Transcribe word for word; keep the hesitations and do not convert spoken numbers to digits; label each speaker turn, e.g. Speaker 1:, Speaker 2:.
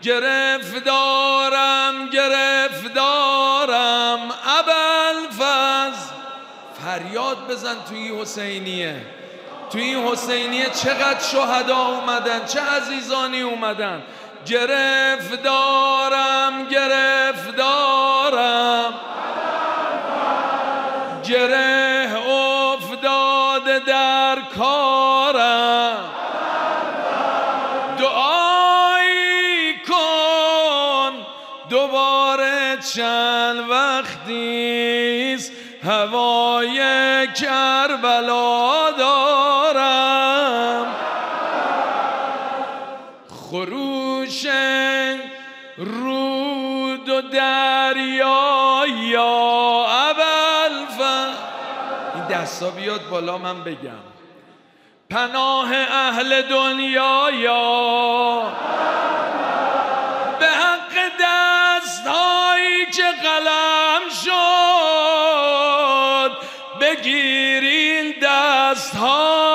Speaker 1: گرفتارم گرفتارم ابوالفضل. فریاد بزن توی این حسینیه، توی این حسینیه چقدر شهدا اومدن، چه عزیزانی اومدن. گرفتارم گرفتارم گره افتاده در کارم. دعایی کن دوباره چند وقتیست هوای کربلا دارم. خروش رود و دریا یا ابوالفضل. این دستا بیاد بالا من بگم. پناه اهل دنیا یا به حق دستهایی که قلم شد بگیرین دستها